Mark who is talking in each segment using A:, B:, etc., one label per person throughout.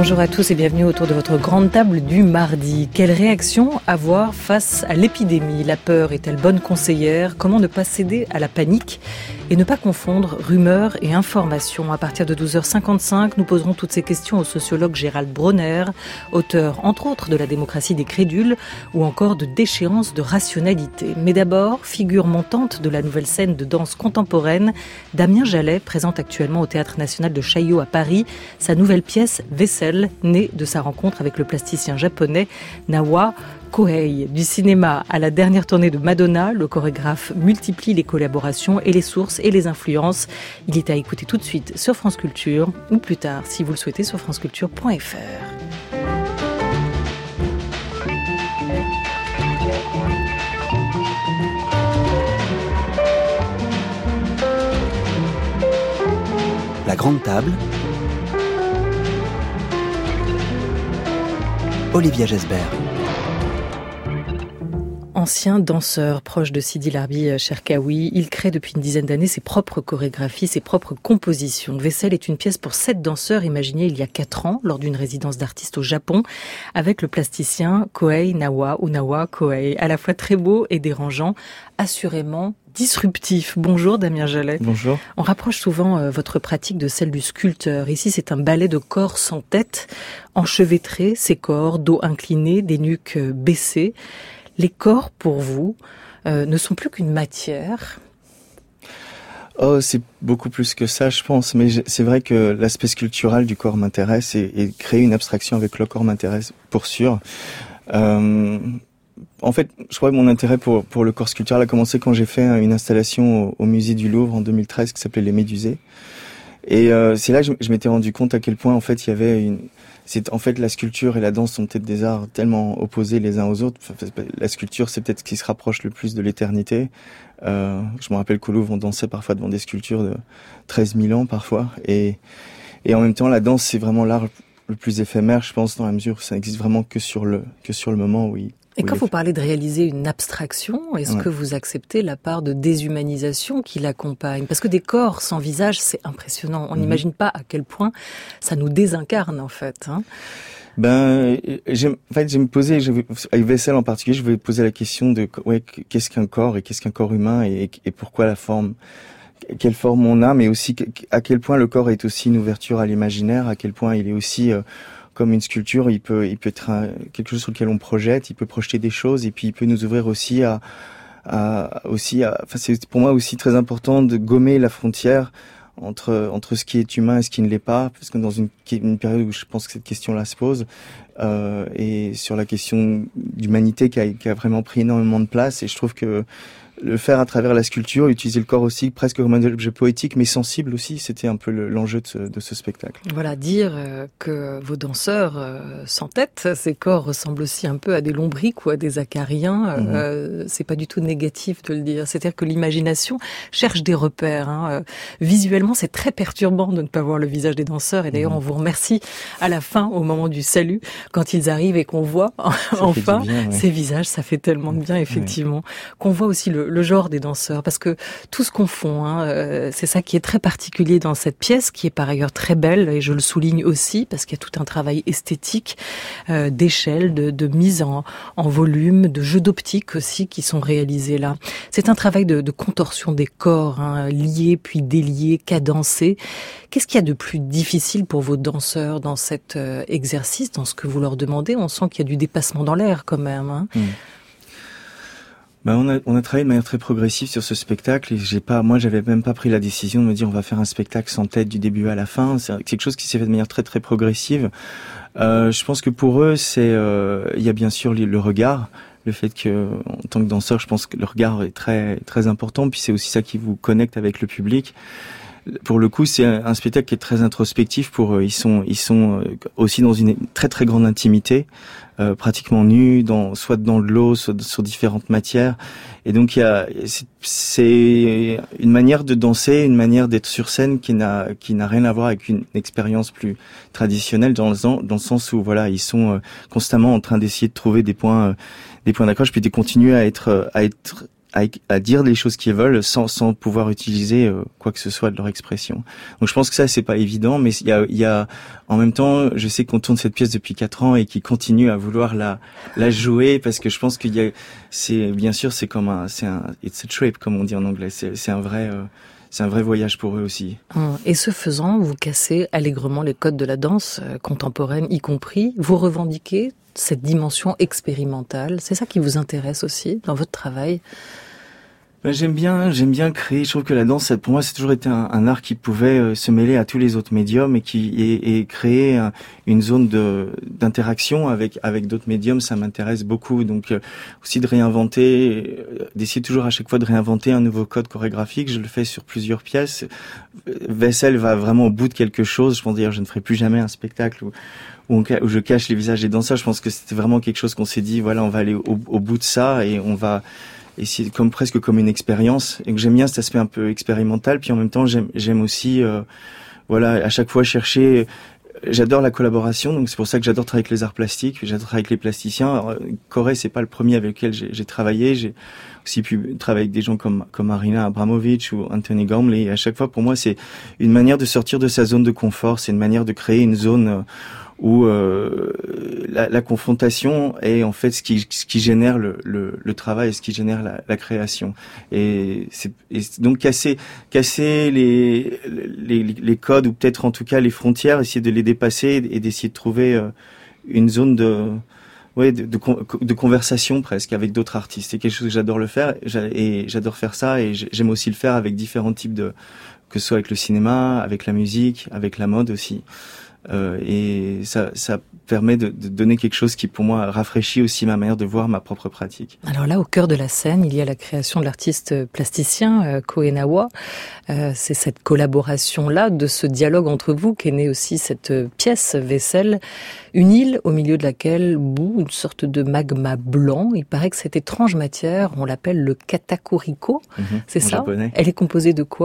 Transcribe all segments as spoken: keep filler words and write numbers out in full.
A: Bonjour à tous et bienvenue autour de votre grande table du mardi. Quelle réaction avoir face à l'épidémie ? La peur est-elle bonne conseillère ? Comment ne pas céder à la panique et ne pas confondre rumeurs et informations ? À partir de douze heures cinquante-cinq, nous poserons toutes ces questions au sociologue Gérald Bronner, auteur entre autres de La démocratie des crédules ou encore de Déchéance de rationalité. Mais d'abord, figure montante de la nouvelle scène de danse contemporaine, Damien Jallet présente actuellement au Théâtre National de Chaillot à Paris sa nouvelle pièce Vaisselle, née de sa rencontre avec le plasticien japonais Nawa Kohei. Du cinéma à la dernière tournée de Madonna, le chorégraphe multiplie les collaborations et les sources et les influences. Il est à écouter tout de suite sur France Culture ou plus tard, si vous le souhaitez, sur franceculture point f r.
B: La grande table. Olivia Gesbert.
A: Ancien danseur proche de Sidi Larbi Cherkaoui, il crée depuis une dizaine d'années ses propres chorégraphies, ses propres compositions. Vaisselle est une pièce pour sept danseurs imaginée il y a quatre ans lors d'une résidence d'artistes au Japon avec le plasticien Kohei Nawa ou Nawa Kohei, à la fois très beau et dérangeant, assurément disruptif. Bonjour Damien Jallet.
C: Bonjour.
A: On rapproche souvent euh, votre pratique de celle du sculpteur. Ici, c'est un ballet de corps sans tête, enchevêtré, ces corps, dos incliné, des nuques euh, baissées. Les corps, pour vous, euh, ne sont plus qu'une matière.
C: Oh, c'est beaucoup plus que ça, je pense. Mais c'est vrai que l'aspect sculptural du corps m'intéresse et, et créer une abstraction avec le corps m'intéresse pour sûr. Euh, en fait, je crois que mon intérêt pour, pour le corps sculptural a commencé quand j'ai fait une installation au, au musée du Louvre en deux mille treize qui s'appelait Les Médusées. Et euh, c'est là que je, je m'étais rendu compte à quel point, en fait, il y avait une... C'est, en fait, la sculpture et la danse sont peut-être des arts tellement opposés les uns aux autres. Enfin, la sculpture, c'est peut-être ce qui se rapproche le plus de l'éternité. Euh, je me rappelle qu'au Louvre, on dansait parfois devant des sculptures de treize mille ans, parfois. Et, et en même temps, la danse, c'est vraiment l'art le plus éphémère, je pense, dans la mesure où ça n'existe vraiment que sur le, que sur le moment où il...
A: Et quand vous parlez de réaliser une abstraction, est-ce ouais. que vous acceptez la part de déshumanisation qui l'accompagne ? Parce que des corps sans visage, c'est impressionnant. On n'imagine mmh. pas à quel point ça nous désincarne, en fait. Hein.
C: Ben, j'aime, en fait, j'ai me posé, je, avec Vaisselle en particulier, je vais poser la question de ouais, qu'est-ce qu'un corps et qu'est-ce qu'un corps humain et, et pourquoi la forme, quelle forme on a, mais aussi à quel point le corps est aussi une ouverture à l'imaginaire, à quel point il est aussi... Euh, comme une sculpture, il peut, il peut être un, quelque chose sur lequel on projette, il peut projeter des choses et puis il peut nous ouvrir aussi à, à aussi à, enfin c'est pour moi aussi très important de gommer la frontière entre entre ce qui est humain et ce qui ne l'est pas, parce que dans une, une période où je pense que cette question-là se pose euh, et sur la question d'humanité qui a, qui a vraiment pris énormément de place, et je trouve que le faire à travers la sculpture, utiliser le corps aussi presque comme un objet poétique, mais sensible aussi, c'était un peu le, l'enjeu de ce, de ce spectacle.
A: Voilà, dire euh, que vos danseurs euh, sans tête, ces corps ressemblent aussi un peu à des lombrics ou à des acariens, euh, mmh. c'est pas du tout négatif de le dire. C'est-à-dire que l'imagination cherche des repères. Hein. Visuellement, c'est très perturbant de ne pas voir le visage des danseurs, et d'ailleurs, mmh. on vous remercie à la fin, au moment du salut, quand ils arrivent et qu'on voit enfin bien, ouais. ces visages, ça fait tellement de bien, effectivement. Ouais. Qu'on voit aussi le le genre des danseurs, parce que tout se confond, hein, euh, c'est ça qui est très particulier dans cette pièce, qui est par ailleurs très belle, et je le souligne aussi, parce qu'il y a tout un travail esthétique, euh, d'échelle, de, de mise en, en volume, de jeux d'optique aussi qui sont réalisés là. C'est un travail de, de contorsion des corps, hein, liés puis déliés, cadencés. Qu'est-ce qu'il y a de plus difficile pour vos danseurs dans cet euh, exercice, dans ce que vous leur demandez ? On sent qu'il y a du dépassement dans l'air quand même, hein. Mmh.
C: Ben on a on a travaillé de manière très progressive sur ce spectacle, et j'ai pas moi j'avais même pas pris la décision de me dire on va faire un spectacle sans tête du début à la fin. C'est quelque chose qui s'est fait de manière très très progressive. Euh, je pense que pour eux c'est euh, il y a bien sûr le regard, le fait que en tant que danseur, je pense que le regard est très très important, puis c'est aussi ça qui vous connecte avec le public. Pour le coup, c'est un spectacle qui est très introspectif pour eux. Ils sont, ils sont aussi dans une très très grande intimité, euh, pratiquement nus, dans, soit dans de l'eau, soit sur différentes matières. Et donc il y a, c'est, c'est une manière de danser, une manière d'être sur scène qui n'a, qui n'a rien à voir avec une expérience plus traditionnelle, dans le, dans le sens où voilà, ils sont constamment en train d'essayer de trouver des points, des points d'accroche, puis de continuer à être, à être à, à dire les choses qu'ils veulent sans, sans pouvoir utiliser euh, quoi que ce soit de leur expression. Donc je pense que ça c'est pas évident, mais il y a, il y a en même temps, je sais qu'on tourne cette pièce depuis quatre ans et qu'ils continuent à vouloir la la jouer parce que je pense qu'il y a, c'est bien sûr c'est comme un, c'est un, it's a trip comme on dit en anglais, c'est, c'est un vrai euh, c'est un vrai voyage pour eux aussi.
A: Et ce faisant, vous cassez allègrement les codes de la danse euh, contemporaine, y compris. Vous revendiquez cette dimension expérimentale. C'est ça qui vous intéresse aussi dans votre travail?
C: Ben, j'aime bien, j'aime bien créer. Je trouve que la danse, pour moi, c'est toujours été un, un art qui pouvait euh, se mêler à tous les autres médiums et qui et, et créer un, une zone de d'interaction avec avec d'autres médiums. Ça m'intéresse beaucoup. Donc euh, aussi de réinventer, euh, d'essayer toujours à chaque fois de réinventer un nouveau code chorégraphique. Je le fais sur plusieurs pièces. Wessel va vraiment au bout de quelque chose. Je pense d'ailleurs, je ne ferai plus jamais un spectacle où où, on, où je cache les visages des danseurs. Je pense que c'était vraiment quelque chose qu'on s'est dit. Voilà, on va aller au, au bout de ça et on va et c'est comme presque comme une expérience et que j'aime bien cet aspect un peu expérimental, puis en même temps j'aime j'aime aussi euh, voilà à chaque fois chercher, j'adore la collaboration, donc c'est pour ça que j'adore travailler avec les arts plastiques, j'adore travailler avec les plasticiens. Alors, Corée c'est pas le premier avec lequel j'ai, j'ai travaillé, j'ai aussi pu travailler avec des gens comme comme Marina Abramovic ou Anthony Gormley, et à chaque fois pour moi c'est une manière de sortir de sa zone de confort, c'est une manière de créer une zone euh, où euh, la, la confrontation est en fait ce qui, ce qui génère le, le, le travail et ce qui génère la, la création. Et, c'est, et donc casser, casser les, les, les codes ou peut-être en tout cas les frontières, essayer de les dépasser et d'essayer de trouver euh, une zone de, ouais, de, de, de conversation presque avec d'autres artistes. C'est quelque chose que j'adore le faire et j'adore faire ça et j'aime aussi le faire avec différents types de, que ce soit avec le cinéma, avec la musique, avec la mode aussi. Euh, et ça, ça permet de, de donner quelque chose qui, pour moi, rafraîchit aussi ma manière de voir ma propre pratique.
A: Alors là, au cœur de la scène, il y a la création de l'artiste plasticien euh, Ko Enawa. Euh, c'est cette collaboration-là, de ce dialogue entre vous, qu'est née aussi cette pièce Wessel, une île au milieu de laquelle bout une sorte de magma blanc. Il paraît que cette étrange matière, on l'appelle le katakuriko. Mmh, c'est ça japonais. Elle est composée de quoi ?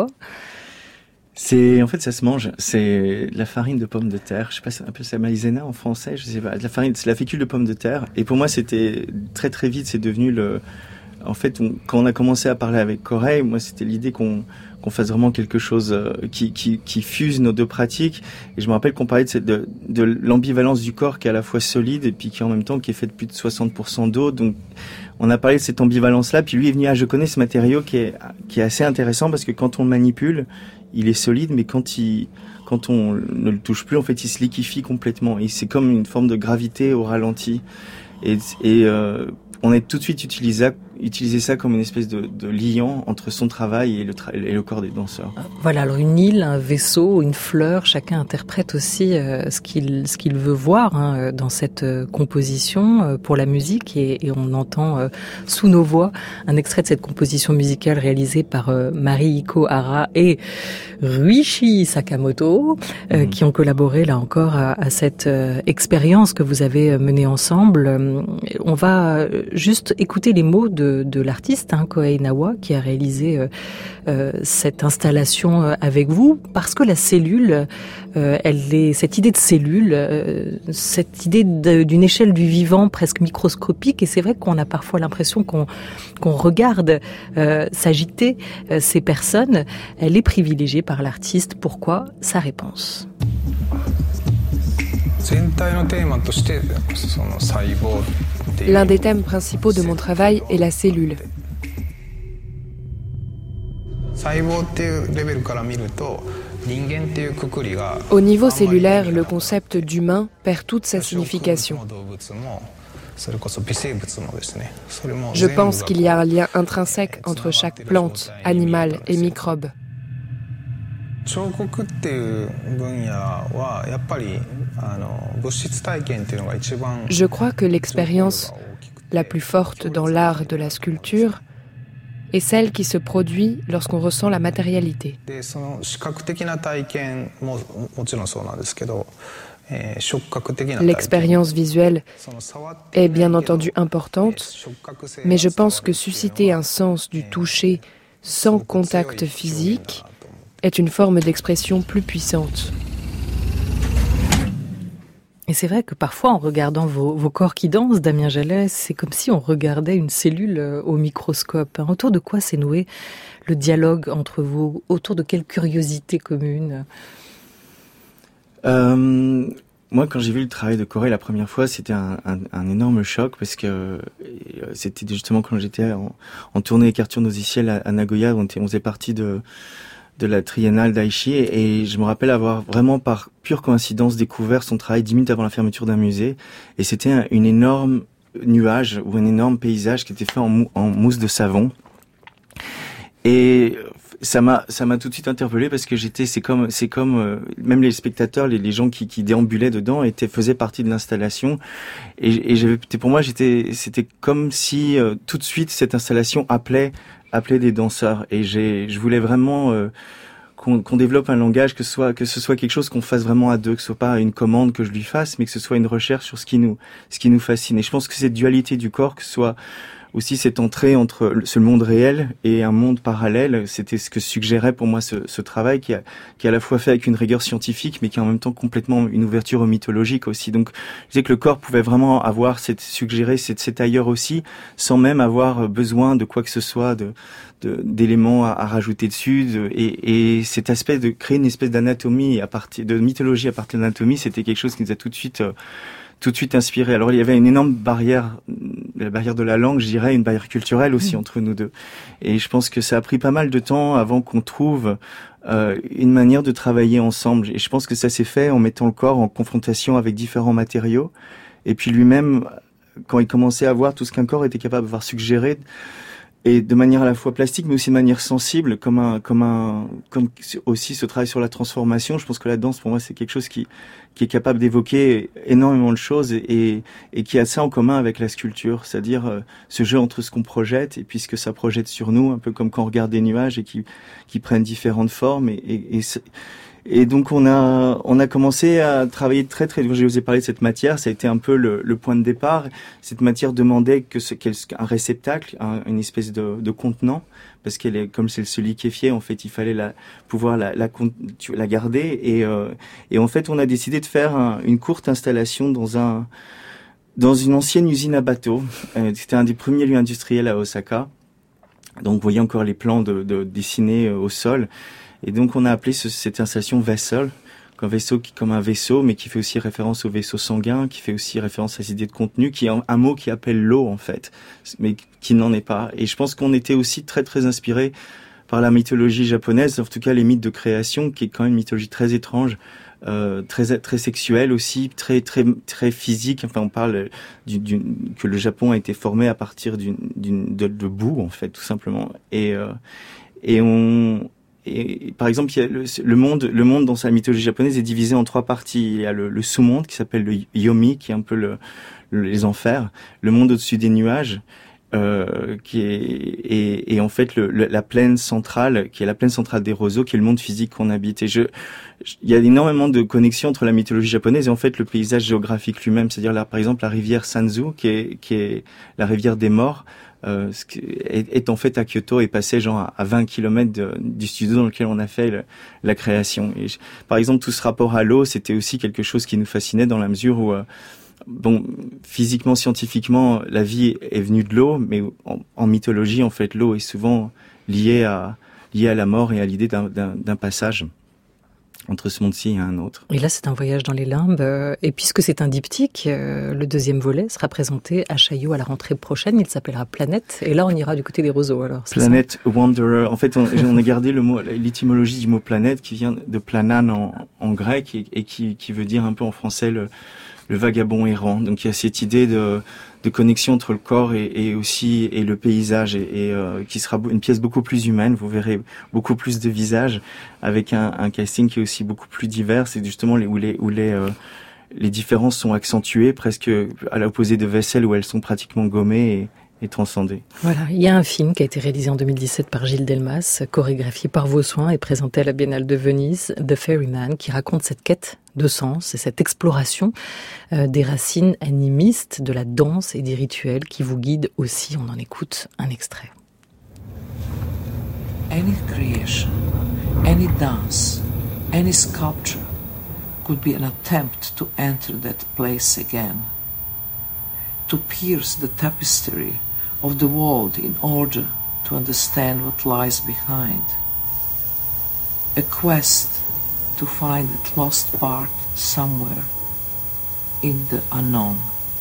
C: C'est, en fait, ça se mange. C'est de la farine de pommes de terre. Je sais pas, c'est un peu ça maïzena en français. Je sais pas. De la farine, c'est la fécule de pommes de terre. Et pour moi, c'était très très vite, c'est devenu le. En fait, on, quand on a commencé à parler avec Corey, moi, c'était l'idée qu'on qu'on fasse vraiment quelque chose euh, qui qui qui fuse nos deux pratiques. Et je me rappelle qu'on parlait de cette, de, de l'ambivalence du corps qui est à la fois solide et puis qui en même temps qui est fait de plus de soixante pour cent d'eau. Donc on a parlé de cette ambivalence-là. Puis lui est venu, ah, je connais ce matériau qui est qui est assez intéressant parce que quand on le manipule, il est solide, mais quand il, quand on ne le touche plus, en fait, il se liquéfie complètement. Et c'est comme une forme de gravité au ralenti. Et, et euh, on a tout de suite utilisé, utilisé ça comme une espèce de, de liant entre son travail et le, tra- et le corps des danseurs.
A: Voilà, alors une île, un vaisseau, une fleur, chacun interprète aussi euh, ce qu'il ce qu'il veut voir hein, dans cette euh, composition euh, pour la musique et, et on entend euh, sous nos voix un extrait de cette composition musicale réalisée par euh, Marihiko Hara et Ryuichi Sakamoto euh, mmh. qui ont collaboré là encore à, à cette euh, expérience que vous avez menée ensemble. Euh, on va juste écouter les mots de, de l'artiste, hein, Ko Enawa, qui a réalisé euh, euh, cette installation euh, avec vous, parce que la cellule, euh, elle est, cette idée de cellule, euh, cette idée de, d'une échelle du vivant presque microscopique, et c'est vrai qu'on a parfois l'impression qu'on, qu'on regarde euh, s'agiter euh, ces personnes, elle est privilégiée par l'artiste. Pourquoi ? Sa réponse.
D: L'un des thèmes principaux de mon travail est la cellule. Au niveau cellulaire, le concept d'humain perd toute sa signification. Je pense qu'il y a un lien intrinsèque entre chaque plante, animal et microbe. Je crois que l'expérience la plus forte dans l'art de la sculpture est celle qui se produit lorsqu'on ressent la matérialité. L'expérience visuelle est bien entendu importante, mais je pense que susciter un sens du toucher sans contact physique est une forme d'expression plus puissante.
A: Et c'est vrai que parfois, en regardant vos, vos corps qui dansent, Damien Jallet, c'est comme si on regardait une cellule au microscope. Autour de quoi s'est noué le dialogue entre vous? Autour de quelle curiosité commune?
C: euh, Moi, quand j'ai vu le travail de Corey la première fois, c'était un, un, un énorme choc parce que c'était justement quand j'étais en, en tournée avec Arthur Nosiciel à, à Nagoya, on, était, on faisait partie de... de la triennale d'Aichi, et je me rappelle avoir vraiment par pure coïncidence découvert son travail dix minutes avant la fermeture d'un musée, et c'était un une énorme nuage ou un énorme paysage qui était fait en, mou, en mousse de savon, et ça m'a ça m'a tout de suite interpellé parce que j'étais c'est comme c'est comme euh, même les spectateurs, les, les gens qui, qui déambulaient dedans étaient faisaient partie de l'installation, et, et j'avais pour moi j'étais c'était comme si euh, tout de suite cette installation appelait appeler des danseurs, et j'ai je voulais vraiment euh, qu'on qu'on développe un langage, que ce soit que ce soit quelque chose qu'on fasse vraiment à deux, que ce soit pas une commande que je lui fasse, mais que ce soit une recherche sur ce qui nous ce qui nous fascine. Et je pense que cette dualité du corps, que ce soit aussi cette entrée entre ce monde réel et un monde parallèle, c'était ce que suggérait pour moi ce, ce travail qui a, qui est à la fois fait avec une rigueur scientifique, mais qui est en même temps complètement une ouverture au mythologique aussi. Donc, je disais que le corps pouvait vraiment avoir cette, suggérer cet, cet ailleurs aussi, sans même avoir besoin de quoi que ce soit, de, de d'éléments à, à rajouter dessus. De, et, et cet aspect de créer une espèce d'anatomie à partir, de mythologie à partir de l'anatomie, c'était quelque chose qui nous a tout de suite, euh, tout de suite inspiré. Alors il y avait une énorme barrière, la barrière de la langue, je dirais, une barrière culturelle aussi mmh. entre nous deux. Et je pense que ça a pris pas mal de temps avant qu'on trouve euh, une manière de travailler ensemble. Et je pense que ça s'est fait en mettant le corps en confrontation avec différents matériaux. Et puis lui-même, quand il commençait à voir tout ce qu'un corps était capable de voir suggérer, et de manière à la fois plastique, mais aussi de manière sensible, comme un, comme un, comme aussi ce travail sur la transformation. Je pense que la danse, pour moi, c'est quelque chose qui, qui est capable d'évoquer énormément de choses et, et qui a ça en commun avec la sculpture, c'est-à-dire euh, ce jeu entre ce qu'on projette et puis ce que ça projette sur nous, un peu comme quand on regarde des nuages et qui, qui prennent différentes formes. Et, et, et, et donc on a, on a commencé à travailler très très. J'ai osé parler de cette matière, ça a été un peu le, le point de départ. Cette matière demandait que ce, qu'un réceptacle, un, une espèce de, de contenant, parce qu'elle est comme c'est se liquéfier, en fait, il fallait la, pouvoir la, la, la garder. Et, euh, et en fait, on a décidé de faire un, une courte installation dans un, dans une ancienne usine à bateaux. Euh, c'était un des premiers lieux industriels à Osaka. Donc, vous voyez encore les plans de, de dessinés au sol. Et donc, on a appelé ce, cette installation vessel, un vaisseau qui comme un vaisseau, mais qui fait aussi référence au vaisseau sanguin, qui fait aussi référence à cette idée de contenu, qui est un, un mot qui appelle l'eau en fait, mais qui n'en est pas. Et je pense qu'on était aussi très très inspiré par la mythologie japonaise, en tout cas les mythes de création, qui est quand même une mythologie très étrange, euh, très très sexuelle aussi, très très très physique. Enfin, on parle du, du, que le Japon a été formé à partir d'une, d'une de, de boue en fait, tout simplement. Et euh, et on Et par exemple, il y a le, le monde, le monde dans sa mythologie japonaise est divisé en trois parties. Il y a le, le sous-monde qui s'appelle le yomi, qui est un peu le, le, les enfers, le monde au-dessus des nuages, euh, qui est et, et en fait le, le, la plaine centrale, qui est la plaine centrale des roseaux, qui est le monde physique qu'on habite. Et je, je, il y a énormément de connexions entre la mythologie japonaise et en fait le paysage géographique lui-même. C'est-à-dire là, par exemple, la rivière Sanzu, qui est qui est la rivière des morts. Euh, ce qui est, est en fait à Kyoto et passait genre à, à vingt kilomètres de, du studio dans lequel on a fait le, la création. Et je, par exemple, tout ce rapport à l'eau, c'était aussi quelque chose qui nous fascinait dans la mesure où, euh, bon, physiquement, scientifiquement, la vie est venue de l'eau, mais en, en mythologie, en fait, l'eau est souvent liée à liée à la mort et à l'idée d'un, d'un, d'un passage entre ce monde-ci et un autre.
A: Et là, c'est un voyage dans les limbes. Et puisque c'est un diptyque, le deuxième volet sera présenté à Chaillot à la rentrée prochaine. Il s'appellera Planète. Et là, on ira du côté des roseaux, alors.
C: Planète Wanderer. En fait, on, on a gardé le mot, l'étymologie du mot planète qui vient de planan en, en grec et, et qui, qui veut dire un peu en français le, le vagabond errant. Donc, il y a cette idée de, de connexion entre le corps et, et aussi et le paysage et, et euh, qui sera une pièce beaucoup plus humaine. Vous verrez beaucoup plus de visages avec un, un casting qui est aussi beaucoup plus divers. C'est justement les, où les où les euh, les différences sont accentuées, presque à l'opposé de Vessel où elles sont pratiquement gommées et, et transcendées.
A: Voilà, il y a un film qui a été réalisé en deux mille dix-sept par Gilles Delmas, chorégraphié par vos soins et présenté à la Biennale de Venise, The Ferryman, qui raconte cette quête de sens et cette exploration euh, des racines animistes de la danse et des rituels qui vous guident aussi. On en écoute un extrait.
E: Any creation, any dance, any sculpture could be an attempt to enter that place again, to pierce the tapestry of the world in order to understand what lies behind. A quest to find that lost part somewhere in the unknown.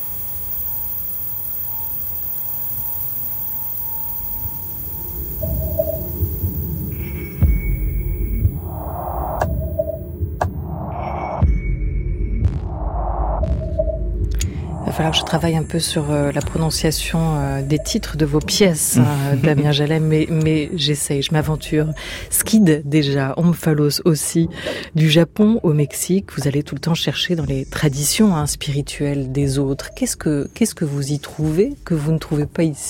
A: Il va falloir que je travaille un peu sur euh, la prononciation euh, des titres de vos pièces, hein, Damien Jallet, mais, mais j'essaye, je m'aventure. Skid déjà, Omphalos aussi. Du Japon au Mexique, vous allez tout le temps chercher dans les traditions hein, spirituelles des autres. Qu'est-ce que, qu'est-ce que vous y trouvez que vous ne trouvez pas ici ?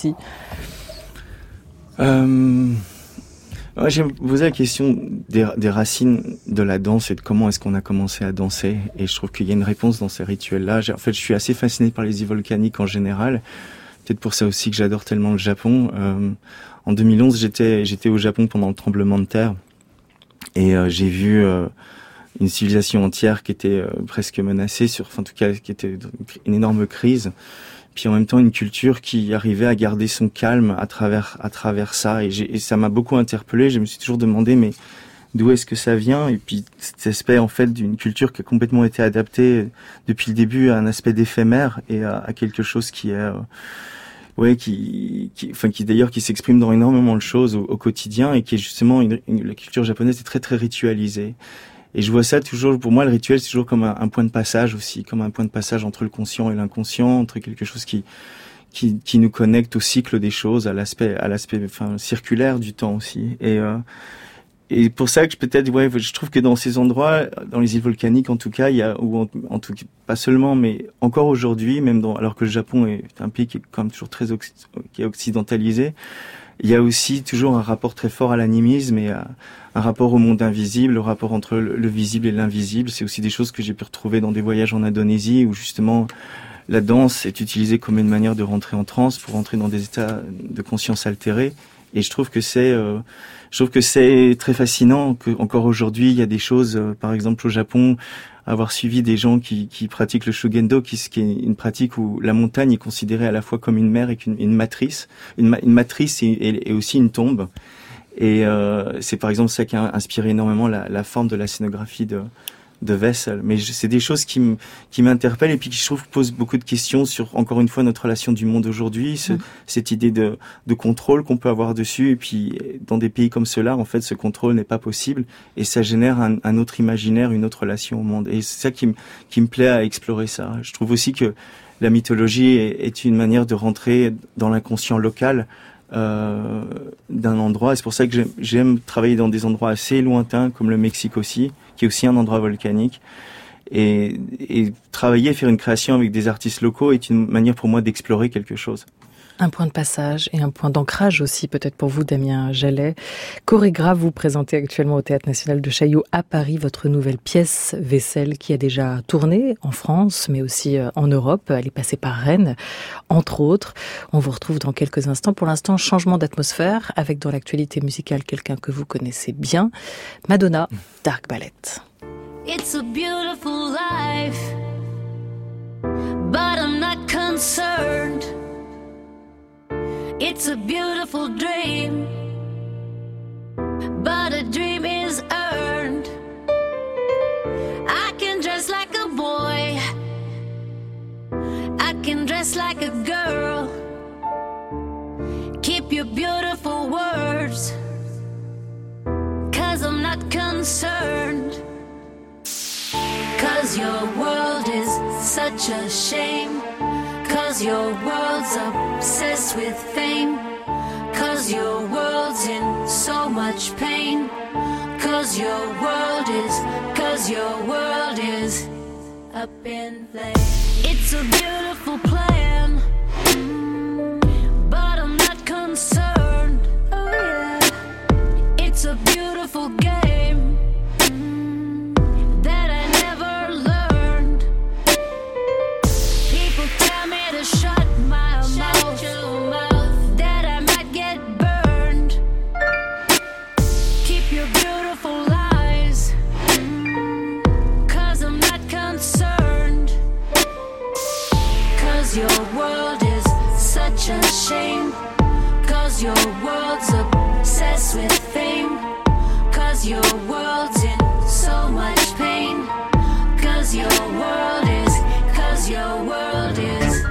C: euh... Ouais, j'ai posé la question des, des racines de la danse et de comment est-ce qu'on a commencé à danser. Et je trouve qu'il y a une réponse dans ces rituels-là. J'ai, en fait, je suis assez fasciné par les îles volcaniques en général. Peut-être pour ça aussi que j'adore tellement le Japon. Euh, en deux mille onze, j'étais, j'étais au Japon pendant le tremblement de terre. Et euh, j'ai vu euh, une civilisation entière qui était euh, presque menacée, sur, enfin, en tout cas, qui était une énorme crise. Puis en même temps une culture qui arrivait à garder son calme à travers à travers ça et, j'ai, et ça m'a beaucoup interpellé. Je me suis toujours demandé mais d'où est-ce que ça vient, et puis cet aspect en fait d'une culture qui a complètement été adaptée depuis le début à un aspect d'éphémère et à, à quelque chose qui est euh, ouais qui qui enfin qui d'ailleurs qui s'exprime dans énormément de choses au, au quotidien et qui est justement une, une la culture japonaise est très très ritualisée. Et je vois ça toujours, pour moi, le rituel, c'est toujours comme un, un point de passage aussi, comme un point de passage entre le conscient et l'inconscient, entre quelque chose qui, qui, qui nous connecte au cycle des choses, à l'aspect, à l'aspect, enfin, circulaire du temps aussi. Et, euh, et pour ça que je, peut-être, ouais, je trouve que dans ces endroits, dans les îles volcaniques, en tout cas, il y a, ou en, en tout cas, pas seulement, mais encore aujourd'hui, même dans, alors que le Japon est un pays qui est quand même toujours très occ- qui est occidentalisé, il y a aussi toujours un rapport très fort à l'animisme et à, un rapport au monde invisible, le rapport entre le, le visible et l'invisible. C'est aussi des choses que j'ai pu retrouver dans des voyages en Indonésie où justement la danse est utilisée comme une manière de rentrer en transe, pour rentrer dans des états de conscience altérés. Et je trouve que c'est, euh, je trouve que c'est très fascinant que encore aujourd'hui il y a des choses, euh, par exemple au Japon, avoir suivi des gens qui, qui pratiquent le shugendo, qui, qui est une pratique où la montagne est considérée à la fois comme une mère et une, une matrice, une, une matrice et, et, et aussi une tombe. Et euh, c'est par exemple ça qui a inspiré énormément la, la forme de la scénographie de, de Wessel. Mais je, c'est des choses qui, m, qui m'interpellent et puis qui je trouve posent beaucoup de questions sur, encore une fois, notre relation du monde aujourd'hui, ce, mmh. cette idée de, de contrôle qu'on peut avoir dessus. Et puis dans des pays comme ceux-là, en fait, ce contrôle n'est pas possible et ça génère un, un autre imaginaire, une autre relation au monde. Et c'est ça qui, m, qui me plaît à explorer ça. Je trouve aussi que la mythologie est, est une manière de rentrer dans l'inconscient local. Euh, d'un endroit, et c'est pour ça que j'aime, j'aime travailler dans des endroits assez lointains comme le Mexique aussi, qui est aussi un endroit volcanique, et, et travailler, faire une création avec des artistes locaux est une manière pour moi d'explorer quelque chose.
A: Un point de passage et un point d'ancrage aussi peut-être pour vous, Damien Jallet. Chorégraphe, vous présentez actuellement au Théâtre National de Chaillot à Paris votre nouvelle pièce Wessel qui a déjà tourné en France mais aussi en Europe. Elle est passée par Rennes, entre autres. On vous retrouve dans quelques instants. Pour l'instant, changement d'atmosphère avec dans l'actualité musicale quelqu'un que vous connaissez bien, Madonna, Dark Ballet.
F: It's a beautiful life, but I'm not concerned. It's a beautiful dream, but a dream is earned. I can dress like a boy, I can dress like a girl. Keep your beautiful words, 'cause I'm not concerned. 'Cause your world is such a shame. 'Cause your world's obsessed with fame. 'Cause your world's in so much pain. 'Cause your world is, 'cause your world is up in flames. It's a beautiful plan, but I'm not concerned. Oh yeah. It's a beautiful game that I never learned. People tell me to shut my mouth, mouth, that I might get burned. Keep your beautiful lies, 'cause I'm not a shame. Cause your world's obsessed with fame. Cause your world's in so much pain. Cause your world is, cause your world is.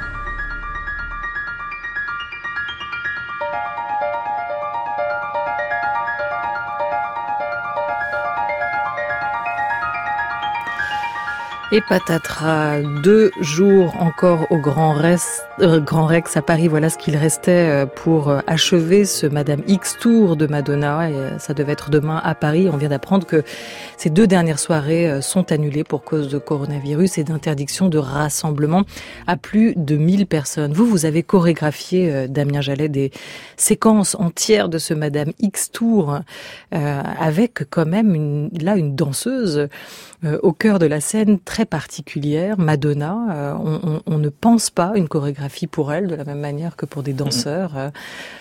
A: Et patatras, deux jours encore au Grand Rex, euh, Grand Rex à Paris. Voilà ce qu'il restait pour achever ce Madame X Tour de Madonna. Et ça devait être demain à Paris. On vient d'apprendre que ces deux dernières soirées sont annulées pour cause de coronavirus et d'interdiction de rassemblement à plus de mille personnes. Vous, vous avez chorégraphié, Damien Jallet, des séquences entières de ce Madame X Tour euh, avec quand même une, là une danseuse euh, au cœur de la scène très particulière, Madonna. Euh, on, on, on ne pense pas une chorégraphie pour elle de la même manière que pour des danseurs. Euh.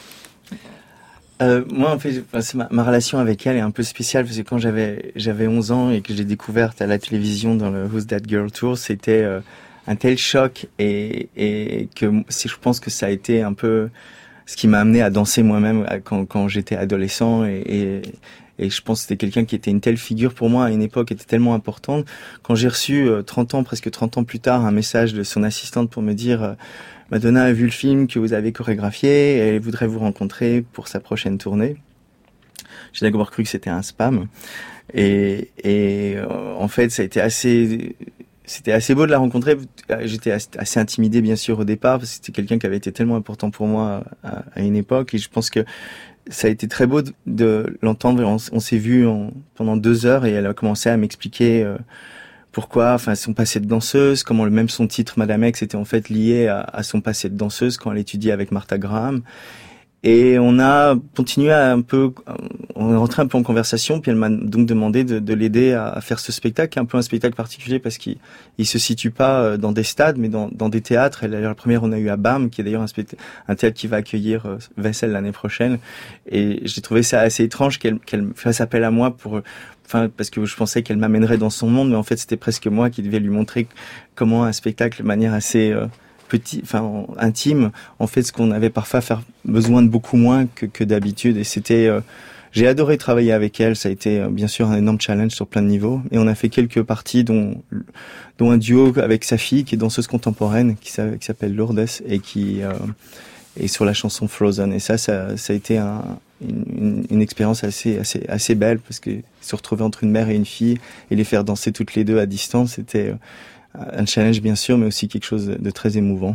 C: Euh, moi, en fait, c'est ma, ma relation avec elle est un peu spéciale parce que quand j'avais j'avais onze ans et que j'ai découverte à la télévision dans le Who's That Girl Tour, c'était euh, un tel choc et, et que si je pense que ça a été un peu ce qui m'a amené à danser moi-même quand, quand j'étais adolescent et, et Et je pense que c'était quelqu'un qui était une telle figure pour moi à une époque, était tellement importante. Quand j'ai reçu euh, trente ans, presque trente ans plus tard, un message de son assistante pour me dire euh, « Madonna a vu le film que vous avez chorégraphié et elle voudrait vous rencontrer pour sa prochaine tournée ». J'ai d'abord cru que c'était un spam. Et, et euh, en fait, ça a été assez... C'était assez beau de la rencontrer. J'étais assez intimidé, bien sûr, au départ, parce que c'était quelqu'un qui avait été tellement important pour moi à, à une époque. Et je pense que ça a été très beau de, de l'entendre. On, on s'est vu en, pendant deux heures et elle a commencé à m'expliquer euh, pourquoi, enfin, son passé de danseuse, comment le même son titre, Madame X, était en fait lié à, à son passé de danseuse quand elle étudiait avec Martha Graham. Et on a continué à un peu, on est rentré un peu en conversation, puis elle m'a donc demandé de, de l'aider à, à faire ce spectacle, qui est un peu un spectacle particulier parce qu'il il se situe pas dans des stades, mais dans, dans des théâtres. Et d'ailleurs, la première, on a eu à B A M, qui est d'ailleurs un, spectacle, un théâtre qui va accueillir euh, Wessel l'année prochaine. Et j'ai trouvé ça assez étrange qu'elle, qu'elle fasse appel à moi pour, enfin, parce que je pensais qu'elle m'amènerait dans son monde, mais en fait, c'était presque moi qui devais lui montrer comment un spectacle de manière assez euh, petit, enfin intime, en fait, ce qu'on avait parfois faire besoin de beaucoup moins que, que d'habitude. Et c'était, euh, j'ai adoré travailler avec elle. Ça a été euh, bien sûr un énorme challenge sur plein de niveaux. Et on a fait quelques parties, dont dont un duo avec sa fille, qui est danseuse contemporaine, qui, qui s'appelle Lourdes et qui euh, est sur la chanson Frozen. Et ça, ça, ça a été un, une, une expérience assez, assez, assez belle parce que se retrouver entre une mère et une fille et les faire danser toutes les deux à distance, c'était euh, un challenge bien sûr, mais aussi quelque chose de très émouvant.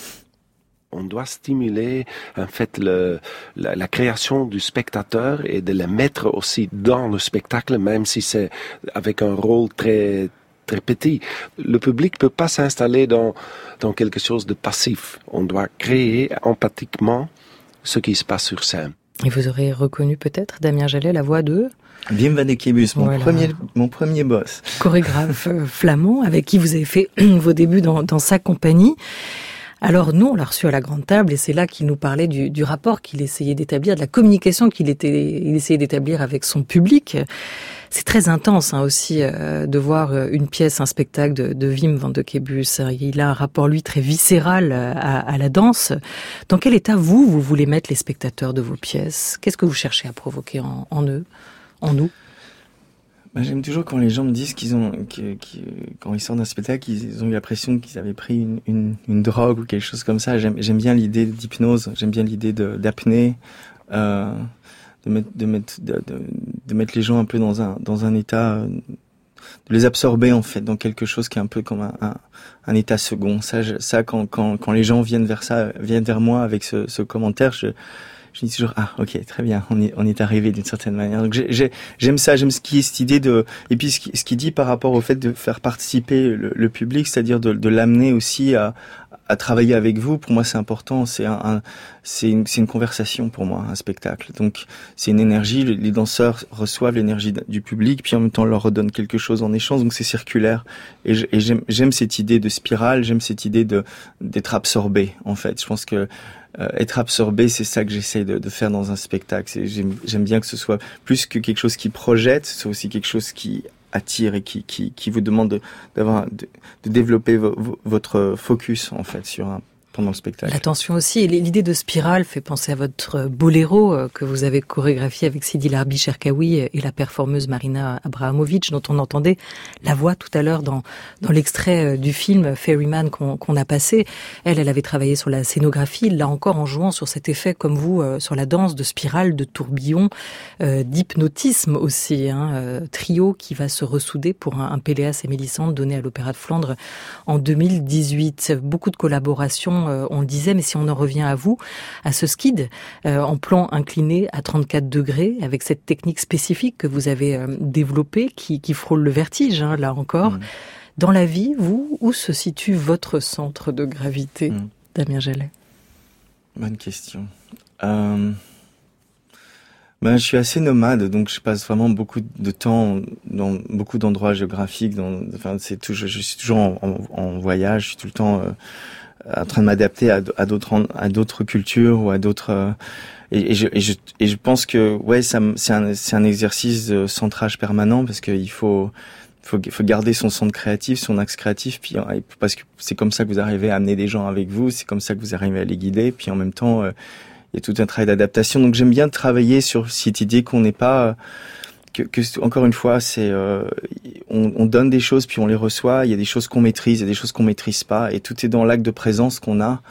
G: On doit stimuler en fait le, la, la création du spectateur et de le mettre aussi dans le spectacle, même si c'est avec un rôle très très petit. Le public peut pas s'installer dans dans quelque chose de passif. On doit créer empathiquement ce qui se passe sur scène.
A: Et vous aurez reconnu peut-être, Damien Jallet, la voix de
C: Wim van de Québus, mon voilà. premier, mon premier boss.
A: Chorégraphe flamand avec qui vous avez fait vos débuts dans, dans sa compagnie. Alors nous, on l'a reçu à la grande table et c'est là qu'il nous parlait du, du rapport qu'il essayait d'établir, de la communication qu'il était, il essayait d'établir avec son public. C'est très intense hein, aussi euh, de voir une pièce, un spectacle de, de Wim van de Québus. Il a un rapport, lui, très viscéral à, à la danse. Dans quel état, vous, vous voulez mettre les spectateurs de vos pièces ? Qu'est-ce que vous cherchez à provoquer en, en eux ? En nous?
C: Ben, j'aime toujours quand les gens me disent qu'ils ont, qu'ils, qu'ils, quand ils sortent d'un spectacle, ils ont eu l'impression qu'ils avaient pris une, une, une drogue ou quelque chose comme ça. J'aime, j'aime bien l'idée d'hypnose, j'aime bien l'idée de, d'apnée, euh, de mettre, de mettre, de, de, de mettre les gens un peu dans un, dans un état, de les absorber en fait dans quelque chose qui est un peu comme un, un, un état second. Ça, je, ça quand, quand, quand les gens viennent vers ça, viennent vers moi avec ce, ce commentaire, je Je dis toujours ah ok très bien on est on est arrivé d'une certaine manière donc j'ai, j'ai, j'aime ça j'aime ce qui est cette idée de et puis ce qui ce qui dit par rapport au fait de faire participer le, le public, c'est-à-dire de, de l'amener aussi à à travailler avec vous. Pour moi c'est important, c'est un, un c'est une c'est une conversation pour moi, un spectacle, donc c'est une énergie, les danseurs reçoivent l'énergie du public puis en même temps on leur redonne quelque chose en échange, donc c'est circulaire et, je, et j'aime j'aime cette idée de spirale, j'aime cette idée de d'être absorbé en fait. Je pense que Euh, être absorbé, c'est ça que j'essaie de, de faire dans un spectacle. C'est, j'aime, j'aime bien que ce soit plus que quelque chose qui projette, c'est aussi quelque chose qui attire et qui, qui, qui vous demande de, d'avoir, de, de développer vo, vo, votre focus en fait sur un pendant le spectacle.
A: La tension aussi, et l'idée de spirale fait penser à votre boléro que vous avez chorégraphié avec Sidi Larbi Cherkaoui et la performeuse Marina Abrahamovic, dont on entendait la voix tout à l'heure dans dans l'extrait du film Ferryman qu'on, qu'on a passé. Elle, elle avait travaillé sur la scénographie, là encore en jouant sur cet effet, comme vous, euh, sur la danse de spirale, de tourbillon, euh, d'hypnotisme aussi, hein, euh, trio qui va se ressouder pour un, un Péléas et Mélissande donné à l'Opéra de Flandre en deux mille dix-huit. Beaucoup de collaborations, euh, on le disait, mais si on en revient à vous, à ce skid, euh, en plan incliné à trente-quatre degrés, avec cette technique spécifique que vous avez euh, développée, qui, qui frôle le vertige, hein, là encore. Mmh. Dans la vie, vous, où se situe votre centre de gravité, mmh. Damien Jallet?
C: Bonne question. Euh... Ben, je suis assez nomade, donc je passe vraiment beaucoup de temps dans beaucoup d'endroits géographiques. Dans, enfin, c'est tout, je, je suis toujours en, en, en voyage, je suis tout le temps euh, en train de m'adapter à, à d'autres à d'autres cultures ou à d'autres. Euh, et, et, je, et, je, et je pense que ouais, ça, c'est un c'est un exercice de centrage permanent parce qu'il faut faut faut garder son centre créatif, son axe créatif, puis parce que c'est comme ça que vous arrivez à amener des gens avec vous, c'est comme ça que vous arrivez à les guider, puis en même temps. Euh, Il y a tout un travail d'adaptation. Donc j'aime bien travailler sur cette idée qu'on n'est pas que, que encore une fois c'est euh, on, on donne des choses puis on les reçoit. Il y a des choses qu'on maîtrise, il y a des choses qu'on maîtrise pas, et tout est dans l'acte de présence qu'on a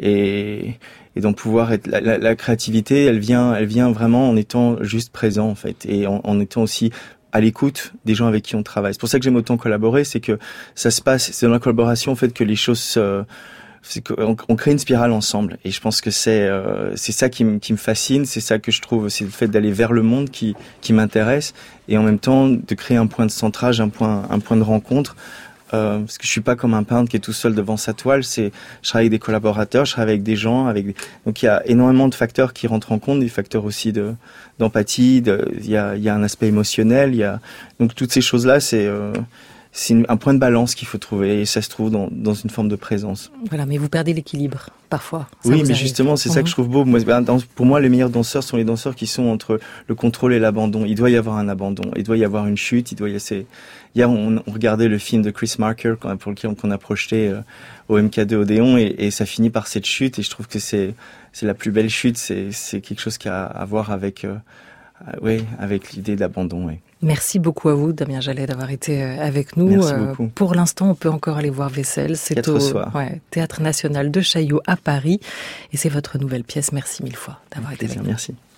C: et et donc pouvoir être la, la, la créativité, elle vient elle vient vraiment en étant juste présent en fait et en, en étant aussi à l'écoute des gens avec qui on travaille. C'est pour ça que j'aime autant collaborer, c'est que ça se passe, c'est dans la collaboration en fait que les choses euh, c'est qu'on on crée une spirale ensemble et je pense que c'est euh, c'est ça qui me qui me fascine, c'est ça que je trouve, c'est le fait d'aller vers le monde qui qui m'intéresse et en même temps de créer un point de centrage, un point un point de rencontre euh, parce que je suis pas comme un peintre qui est tout seul devant sa toile, c'est je travaille avec des collaborateurs, je travaille avec des gens, avec des, donc il y a énormément de facteurs qui rentrent en compte, des facteurs aussi de d'empathie, de il y a il y a un aspect émotionnel, il y a donc toutes ces choses-là, c'est euh, c'est un point de balance qu'il faut trouver et ça se trouve dans, dans une forme de présence.
A: Voilà, mais vous perdez l'équilibre parfois. Ça
C: oui, mais
A: arrive.
C: justement, c'est
A: mmh.
C: ça que je trouve beau. Moi, pour moi, les meilleurs danseurs sont les danseurs qui sont entre le contrôle et l'abandon. Il doit y avoir un abandon, il doit y avoir une chute. Il doit y avoir... Hier, on, on regardait le film de Chris Marker pour lequel on a projeté euh, au M K deux Odéon et, et ça finit par cette chute. Et je trouve que c'est c'est la plus belle chute. C'est c'est quelque chose qui a à voir avec euh, oui, avec l'idée d'abandon. Oui.
A: Merci beaucoup à vous, Damien Jallet, d'avoir été avec nous.
C: Merci beaucoup.
A: Euh, pour l'instant, on peut encore aller voir Vessel. C'est au ouais, Théâtre National de Chaillot à Paris. Et c'est votre nouvelle pièce. Merci mille fois d'avoir été avec nous.
C: Merci.